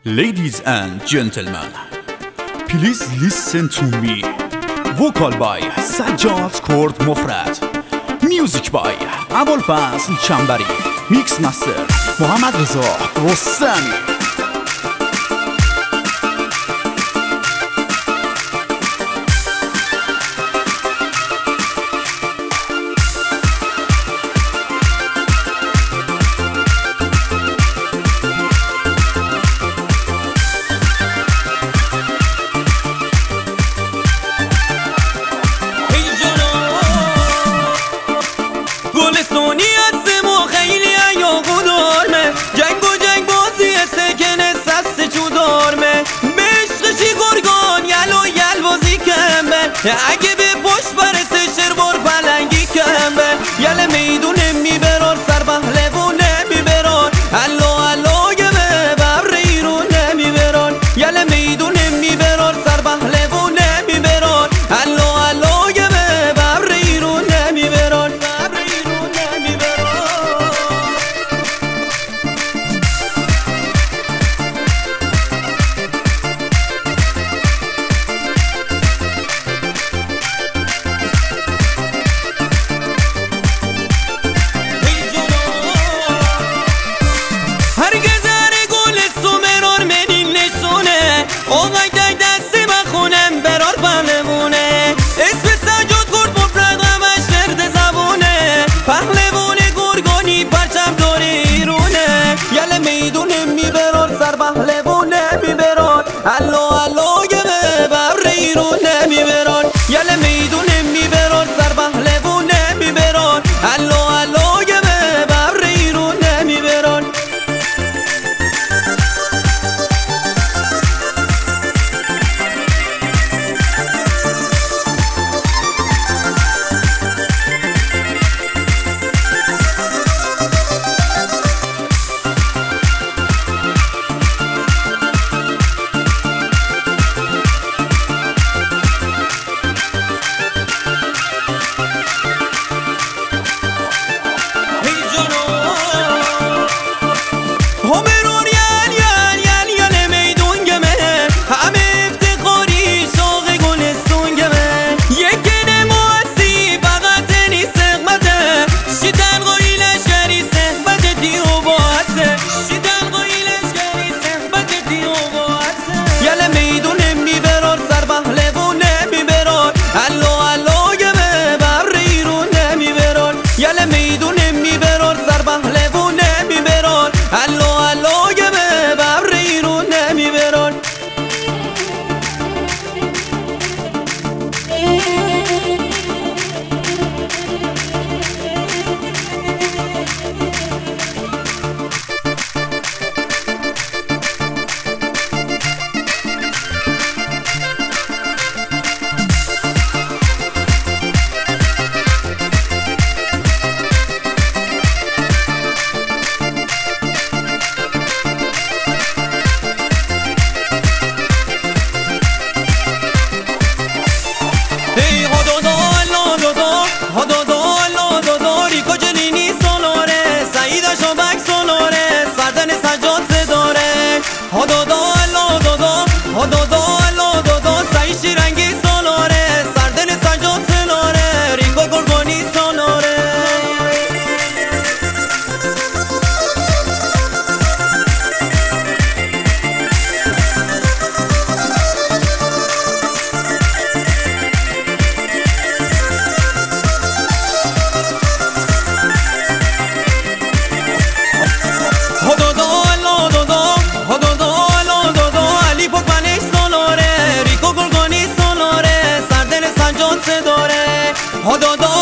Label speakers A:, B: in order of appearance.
A: Ladies and gentlemen, please listen to me. Vocal by Sajjad Kurd Mofrad. Music by Abulfazl Chambari. Mix master Mohammad Reza Rostami.
B: اگه به پشت برسه شربار پلنگی کمه یل میدونه میبرار سر پهلوونه میبرار الو الو گمه ببر ایرونه میبرار یل میدونه میبرار سر پهلوونه میبرار الو الو گمه ببر ایرونه میبرار ببر ایرونه میبرار اومای دای دستی من خونم برار پهلوونه اسم سجاد کرد مفرد همش ورد زبونه پهلوونه گرگانی پرچم دور ایرونه یل میدونه میبرار سر پهلوونه میبرار الو الو گمه ببر ایرونه میبرار یل میدونه میبرار سر پهلوونه میبرار الو الو گمه ببر ایرونه میبرار داره